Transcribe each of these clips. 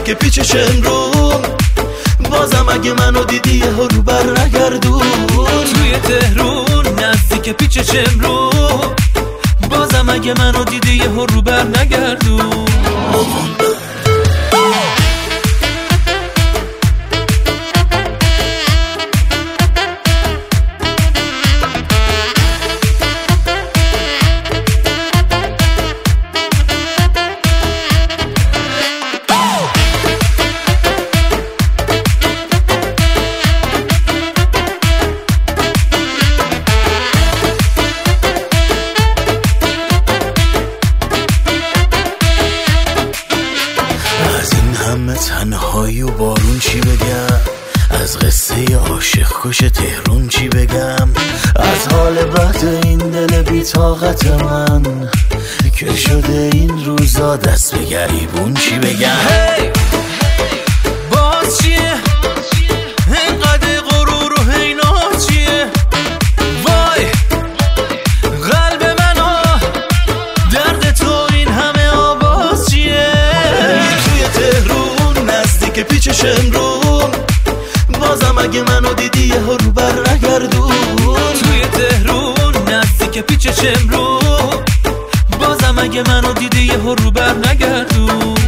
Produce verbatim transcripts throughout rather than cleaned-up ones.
نزدیک پیچش امرون، بازم اگه منو دیدی یه رو بر نگردون. توی تهرون نزدیک پیچش امرون، بازم اگه منو دیدی یه رو بر نگردون. تنهایی و بارون چی بگم، از قصه عاشق کش تهرون چی بگم، از حال بد این دل بی‌طاقت من که شده این روزا دست به گریبون چی بگم. hey! باز چیه اینقدر غرور و هینا چیه، وای قلب منو درد تو این همه آواز چیه. توی تهرون نزدیک پیچش امرون، بازم اگه منو دیدی یه رو بر نگردون. توی تهرون نزدیک پیچش امرون، بازم اگه منو دیدی یه رو بر نگردون.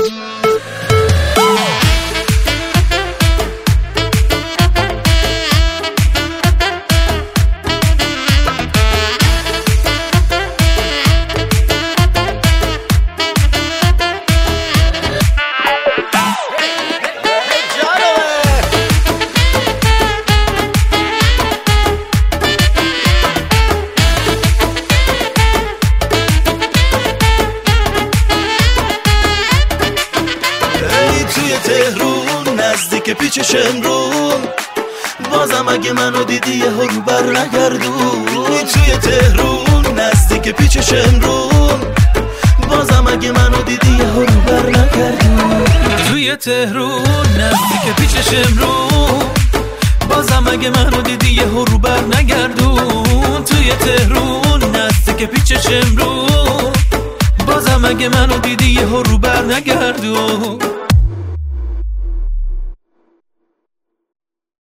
تهرون نزدیک پیچش امرون، بازم اگه منو دیدی یه رو بر نگردون. توی تهرون نزدیک پیچش امرون، بازم اگه منو دیدی یه رو بر نگردون. توی تهرون نزدیک پیچش امرون، بازم اگه منو دیدی یه رو بر نگردون. توی تهرون نزدیک پیچش امرون، بازم اگه منو دیدی یه رو بر نگردون.